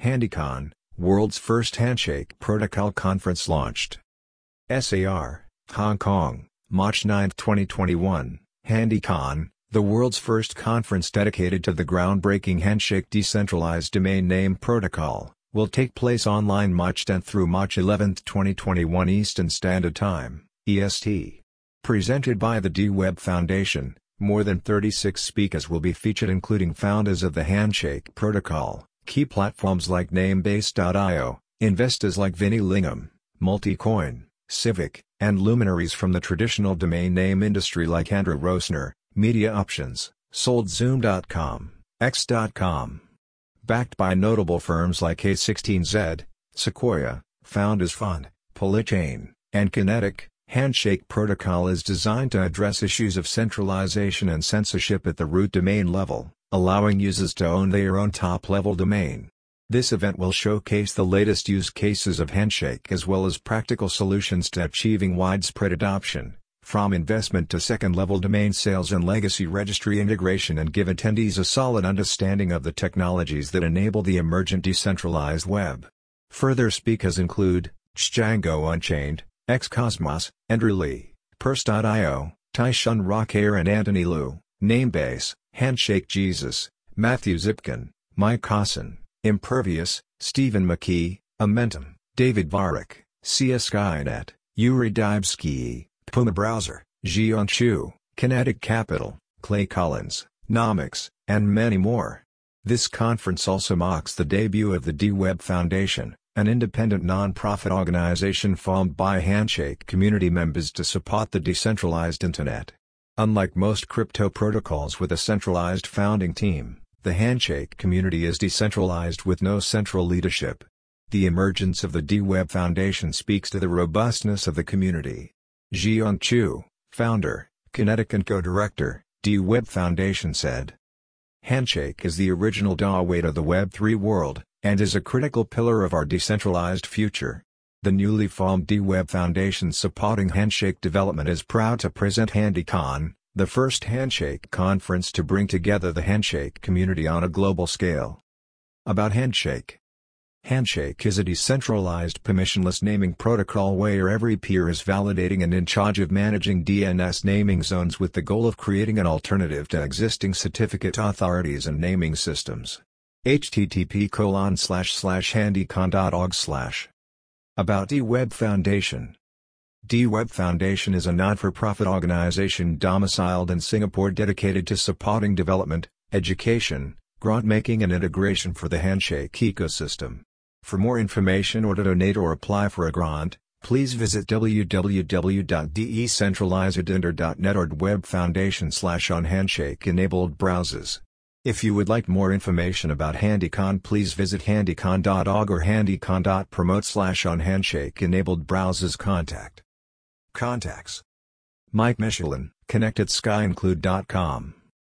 HandyCon, world's first handshake protocol conference launched. SAR, Hong Kong, March 9, 2021. HandyCon, the world's first conference dedicated to the groundbreaking Handshake decentralized domain name protocol, will take place online March 10 through March 11, 2021 Eastern Standard Time, EST. Presented by the DWeb Foundation, more than 36 speakers will be featured, including founders of the Handshake protocol, key platforms like Namebase.io, investors like Vinny Lingham, Multicoin, Civic, and luminaries from the traditional domain name industry like Andrew Roessner, Media Options, SoldZoom.com, X.com. Backed by notable firms like A16Z, Sequoia, Founders Fund, Polychain, and Kinetic, Handshake Protocol is designed to address issues of centralization and censorship at the root domain level, allowing users to own their own top-level domain. This event will showcase the latest use cases of Handshake as well as practical solutions to achieving widespread adoption, from investment to second-level domain sales and legacy registry integration, and give attendees a solid understanding of the technologies that enable the emergent decentralized web. Further speakers include Django Unchained, XCosmos, Andrew Lee, Purse.io, Tai-Shun Rockhair and Anthony Liu, Namebase, Handshake Jesus, Matthew Zipkin, Mike Kossin, Impervious, Stephen McKee, Amentum, David Varick, CS Skynet, Yuri Dybski, Puma Browser, Jian Chu, Kinetic Capital, Clay Collins, Nomics, and many more. This conference also marks the debut of the DWeb Foundation, an independent non-profit organization formed by Handshake community members to support the decentralized Internet. Unlike most crypto protocols with a centralized founding team, the Handshake community is decentralized with no central leadership. The emergence of the DWeb Foundation speaks to the robustness of the community. Jian Chu, founder, Kinetic and co-director, DWeb Foundation said, "Handshake is the original doorway to the Web3 world, and is a critical pillar of our decentralized future. The newly formed DWeb Foundation supporting Handshake development is proud to present HandyCon, the first Handshake conference to bring together the Handshake community on a global scale." About Handshake. Handshake is a decentralized permissionless naming protocol where every peer is validating and in charge of managing DNS naming zones with the goal of creating an alternative to existing certificate authorities and naming systems. http://handycon.org/ About DWeb Foundation. DWeb Foundation is a not-for-profit organization domiciled in Singapore dedicated to supporting development, education, grant-making and integration for the Handshake ecosystem. For more information or to donate or apply for a grant, please visit www.decentralizedinter.net or Web Foundation/on Handshake-enabled browsers. If you would like more information about HandyCon, please visit handycon.org or handycon.promote/on Handshake-enabled browsers. Contacts: Mike Michelin, connect@skyinclude.com.